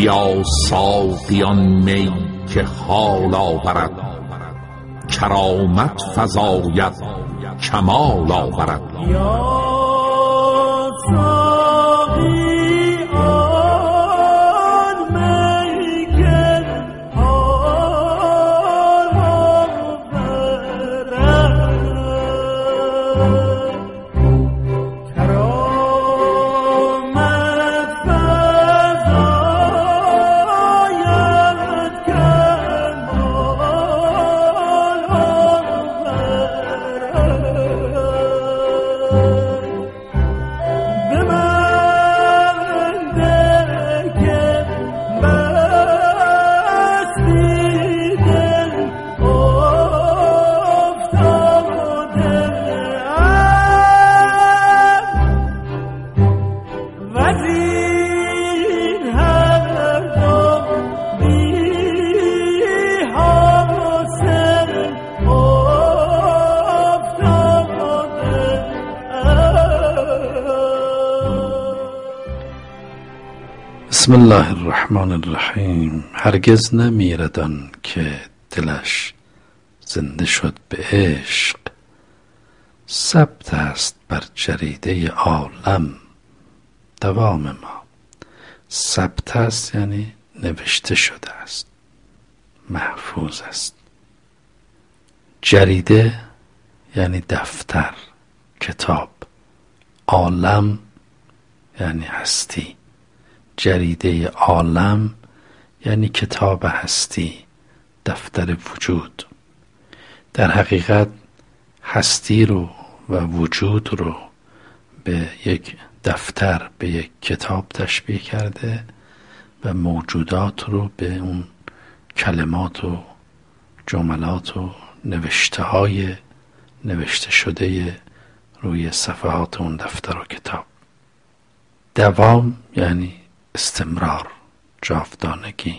بیا ساقیان می که حال آورد، کرامت فزاید کمال آورد. بسم الله الرحمن الرحیم. هرگز نمیرد آن که دلش زنده شد به عشق، ثبت است بر جریده عالم دوام ما. ثبت است یعنی نوشته شده است، محفوظ است. جریده یعنی دفتر، کتاب. عالم یعنی هستی. جریده عالم یعنی کتاب هستی، دفتر وجود. در حقیقت هستی رو و وجود رو به یک دفتر، به یک کتاب تشبیه کرده و موجودات رو به اون کلمات و جملات و نوشته شده روی صفحات اون دفتر و کتاب. دوام یعنی استمرار، جاودانگی.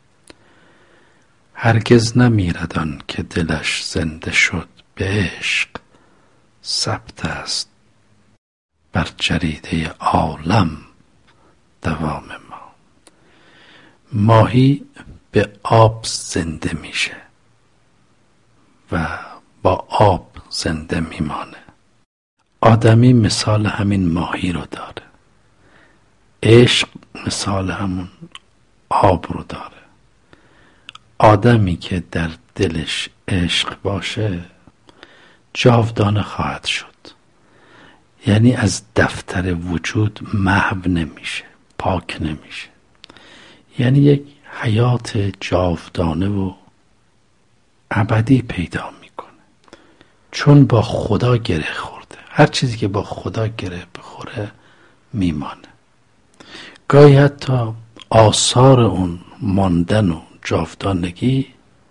هرگز نمیرد آن که دلش زنده شد به عشق، ثبت است بر جریده عالم دوام ما. ماهی به آب زنده میشه و با آب زنده میمانه. آدمی مثال همین ماهی رو داره. عشق مثال همون آب رو داره. آدمی که در دلش عشق باشه جاودانه خواهد شد، یعنی از دفتر وجود محو نمیشه، پاک نمیشه، یعنی یک حیات جاودانه و ابدی پیدا میکنه، چون با خدا گره خورده. هر چیزی که با خدا گره بخوره میمانه. گاهی حتی آثار اون ماندن و جاودانگی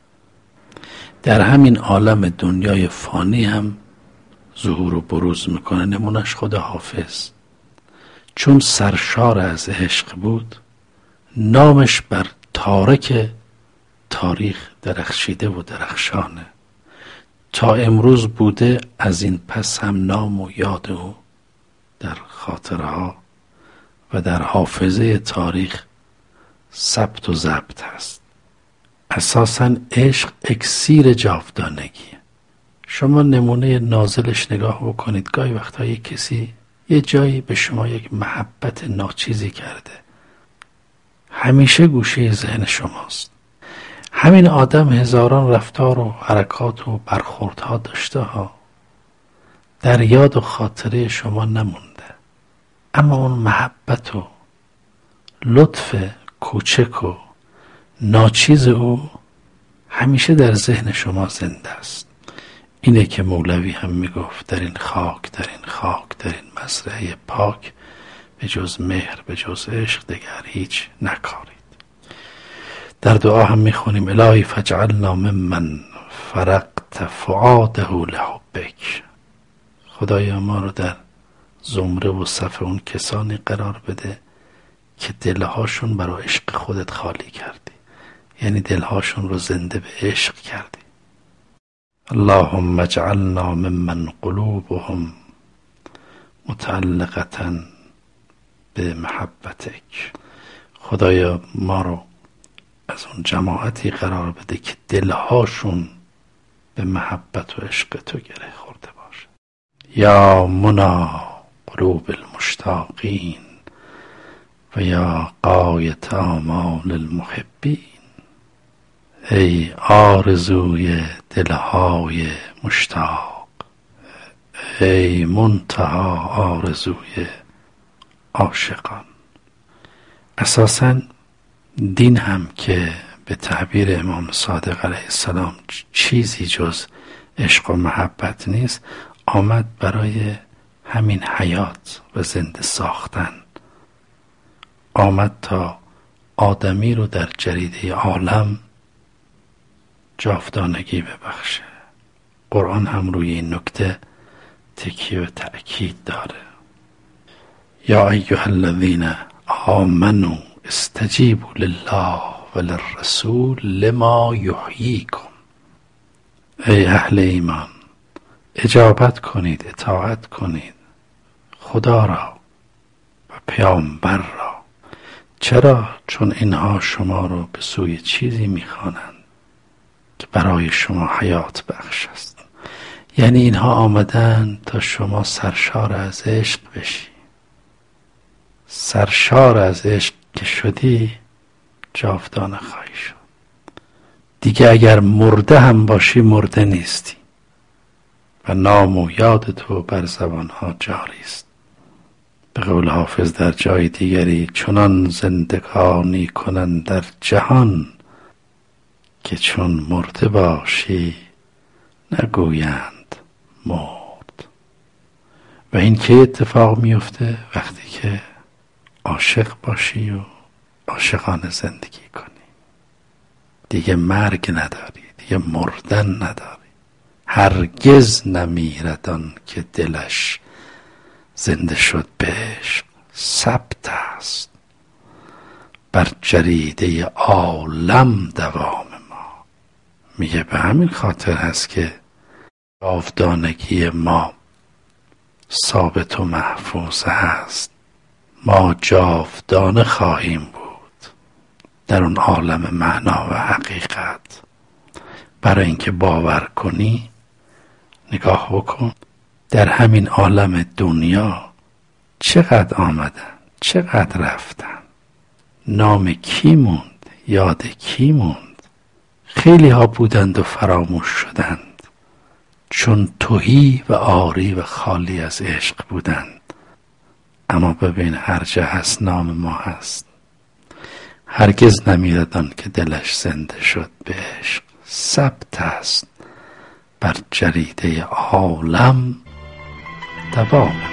در همین عالم دنیای فانی هم ظهور و بروز میکنه. نمونش خود حافظ، چون سرشار از عشق بود، نامش بر تارک تاریخ درخشیده و درخشانه. تا امروز بوده، از این پس هم نام و یاد او در خاطره ها و در حافظه تاریخ ثبت و ضبط هست. اساساً عشق اکسیر جاودانگیه. شما نمونه نازلش نگاه بکنید. گاهی وقتا یک کسی یه جایی به شما یک محبت ناچیزی کرده، همیشه گوشه ذهن شماست. همین آدم هزاران رفتار و حرکات و برخوردها داشته ها، در یاد و خاطره شما نمونده، اما اون محبت و لطف کوچک و ناچیز او همیشه در ذهن شما زنده است. اینه که مولوی هم میگفت در این خاک، در این خاک، در این مزرعه پاک، به جز مهر، به جز عشق دگر هیچ نکارید. در دعا هم میخونیم الهی فجعلنا ممن فرقت فؤاده لحبک. خدایا ما رو در زمره و صف اون کسانی قرار بده که دلهاشون برای عشق خودت خالی کردی، یعنی دلهاشون رو زنده به عشق کردی. اللهم اجعلنا ممن قلوبهم متعلقة به محبتک. خدایا ما رو از اون جماعتی قرار بده که دلهاشون به محبت و عشق تو گره خورده باشه. یا منا قلوب المشتاقین و یا غایت آمال المحبین، ای آرزوی دلهای مشتاق، ای منتها آرزوی عاشقان. اساساً دین هم که به تعبیر امام صادق علیه السلام چیزی جز عشق و محبت نیست، آمد برای همین حیات و زنده ساختن، آمد تا آدمی رو در جریده عالم جاودانگی ببخشه. قرآن هم روی این نکته تکیه و تأکید داره. یا ایها الذین آمنوا استجیبوا لله و للرسول لما یحییکم، ای اهل ایمان اجابت کنید، اطاعت کنید خدا را و پیامبر را. چرا؟ چون اینها شما رو به سوی چیزی میخوانند که برای شما حیات بخش است. یعنی اینها آمدن تا شما سرشار از عشق بشی. سرشار از عشق که شدی جاودانه خواهی شد. دیگه اگر مرده هم باشی مرده نیستی و نام و یاد تو بر زبانها جاری است. به قول حافظ در جای دیگری چنان زندگانی کنند در جهان که چون مرده باشی نگویند مرد. و این که اتفاق میفته وقتی که عاشق باشی و عاشقانه زندگی کنی. دیگه مرگ نداری، دیگه مردن نداری. هرگز نمیرد آن که دلش زنده شد به عشق، ثبت است بر جریده عالم دوام ما. میگه به همین خاطر هست که جاودانگی ما ثابت و محفوظ هست. ما جاودانه خواهیم بود در اون عالم معنا و حقیقت. برای اینکه باور کنی نگاه بکن در همین عالم دنیا چقدر آمدن، چقدر رفتن، نام کی موند، یاد کی موند. خیلی ها بودند و فراموش شدند چون تهی و عاری و خالی از عشق بودند. اما ببین هر جا هست نام ما هست. هرگز نمیرد آن که دلش زنده شد به عشق، ثبت است بر جریده عالم دوام.